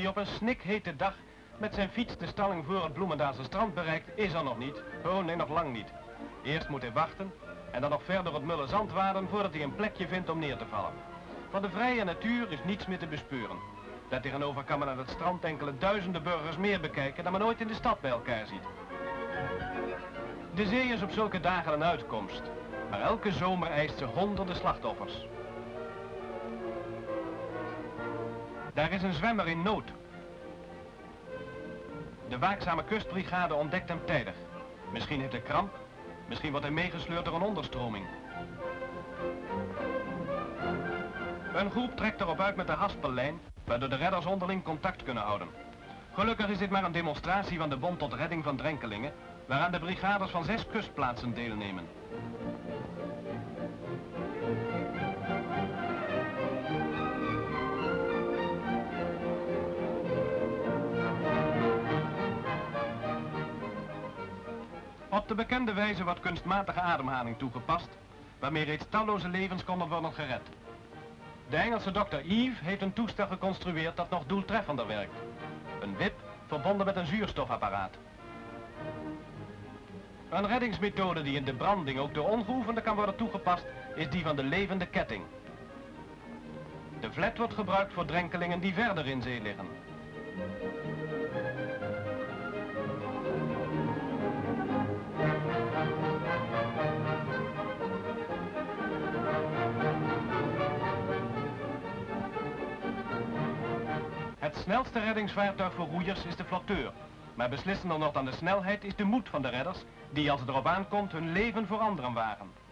die op een snikhete dag met zijn fiets de stalling voor het Bloemendaalse strand bereikt, is er nog niet. Oh nee, nog lang niet. Eerst moet hij wachten en dan nog verder het mulle zand waden voordat hij een plekje vindt om neer te vallen. Van de vrije natuur is niets meer te bespeuren. Daartegenover kan men aan het strand enkele duizenden burgers meer bekijken dan men ooit in de stad bij elkaar ziet. De zee is op zulke dagen een uitkomst, maar elke zomer eist ze honderden slachtoffers. Daar is een zwemmer in nood. De waakzame kustbrigade ontdekt hem tijdig. Misschien heeft hij kramp, misschien wordt hij meegesleurd door een onderstroming. Een groep trekt erop uit met de haspellijn, waardoor de redders onderling contact kunnen houden. Gelukkig is dit maar een demonstratie van de Bond tot Redding van Drenkelingen, waaraan de brigades van 6 kustplaatsen deelnemen. Op de bekende wijze wordt kunstmatige ademhaling toegepast, waarmee reeds talloze levens konden worden gered. De Engelse dokter Eve heeft een toestel geconstrueerd dat nog doeltreffender werkt. Een wip verbonden met een zuurstofapparaat. Een reddingsmethode die in de branding ook door ongeoefenden kan worden toegepast, is die van de levende ketting. De vlet wordt gebruikt voor drenkelingen die verder in zee liggen. Het snelste reddingsvaartuig voor roeiers is de flotteur. Maar beslissender nog dan de snelheid is de moed van de redders, die als het erop aankomt hun leven voor anderen wagen.